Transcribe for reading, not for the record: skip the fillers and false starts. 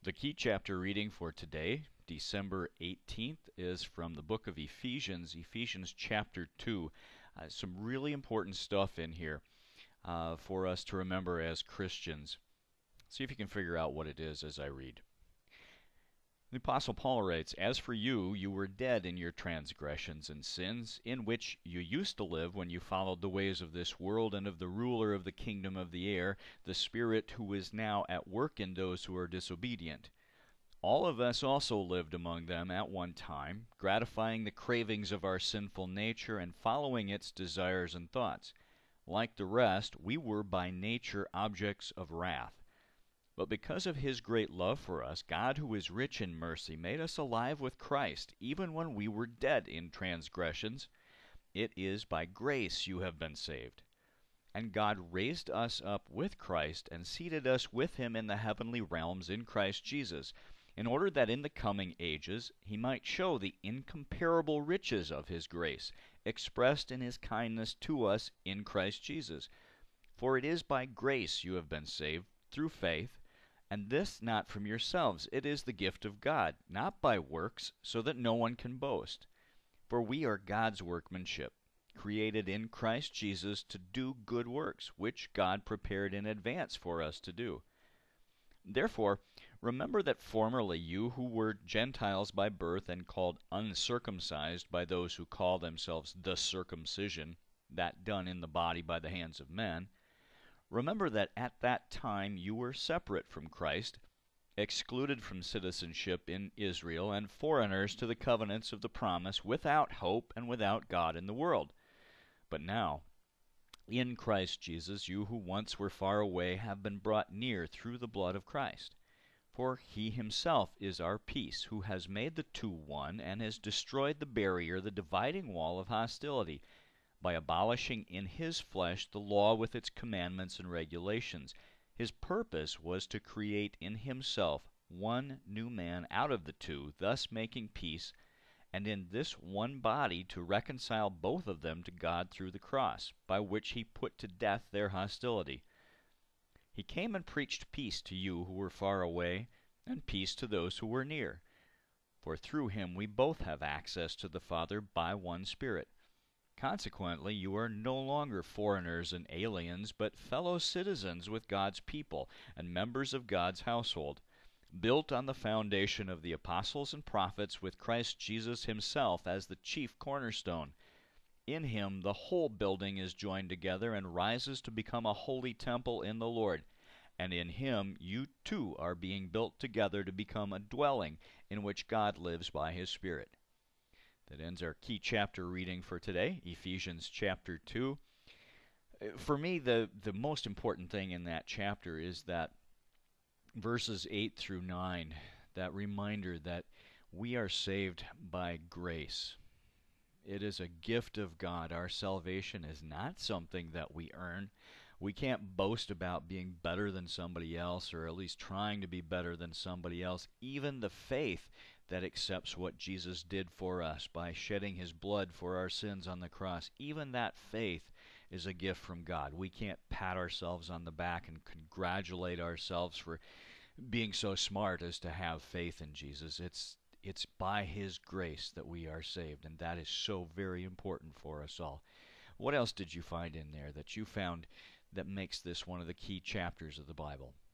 The key chapter reading for today, December 18th, is from the book of Ephesians chapter 2. Some really important stuff in here for us to remember as Christians. See if you can figure out what it is as I read. The Apostle Paul writes, "As for you, you were dead in your transgressions and sins, in which you used to live when you followed the ways of this world and of the ruler of the kingdom of the air, the Spirit who is now at work in those who are disobedient. All of us also lived among them at one time, gratifying the cravings of our sinful nature and following its desires and thoughts. Like the rest, we were by nature objects of wrath. But because of His great love for us, God, who is rich in mercy, made us alive with Christ, even when we were dead in transgressions. It is by grace you have been saved. And God raised us up with Christ and seated us with Him in the heavenly realms in Christ Jesus, in order that in the coming ages He might show the incomparable riches of His grace, expressed in His kindness to us in Christ Jesus. For it is by grace you have been saved, through faith, and this not from yourselves. It is the gift of God, not by works, so that no one can boast. For we are God's workmanship, created in Christ Jesus to do good works, which God prepared in advance for us to do. Therefore, remember that formerly you who were Gentiles by birth and called uncircumcised by those who call themselves the circumcision, that done in the body by the hands of men, remember that at that time you were separate from Christ, excluded from citizenship in Israel, and foreigners to the covenants of the promise, without hope and without God in the world. But now, in Christ Jesus, you who once were far away have been brought near through the blood of Christ. For He Himself is our peace, who has made the two one, and has destroyed the barrier, the dividing wall of hostility, by abolishing in His flesh the law with its commandments and regulations. His purpose was to create in Himself one new man out of the two, thus making peace, and in this one body to reconcile both of them to God through the cross, by which He put to death their hostility. He came and preached peace to you who were far away, and peace to those who were near. For through Him we both have access to the Father by one Spirit. Consequently, you are no longer foreigners and aliens, but fellow citizens with God's people and members of God's household, built on the foundation of the apostles and prophets, with Christ Jesus Himself as the chief cornerstone. In Him the whole building is joined together and rises to become a holy temple in the Lord. And in Him you too are being built together to become a dwelling in which God lives by His Spirit." That ends our key chapter reading for today, Ephesians chapter 2. For me, the most important thing in that chapter is that verses 8 through 9, that reminder that we are saved by grace. It is a gift of God. Our salvation is not something that we earn. We can't boast about being better than somebody else, or at least trying to be better than somebody else. Even the faith that accepts what Jesus did for us by shedding His blood for our sins on the cross, even that faith is a gift from God. We can't pat ourselves on the back and congratulate ourselves for being so smart as to have faith in Jesus. It's by His grace that we are saved, and that is so very important for us all. What else did you find in there that you found that makes this one of the key chapters of the Bible?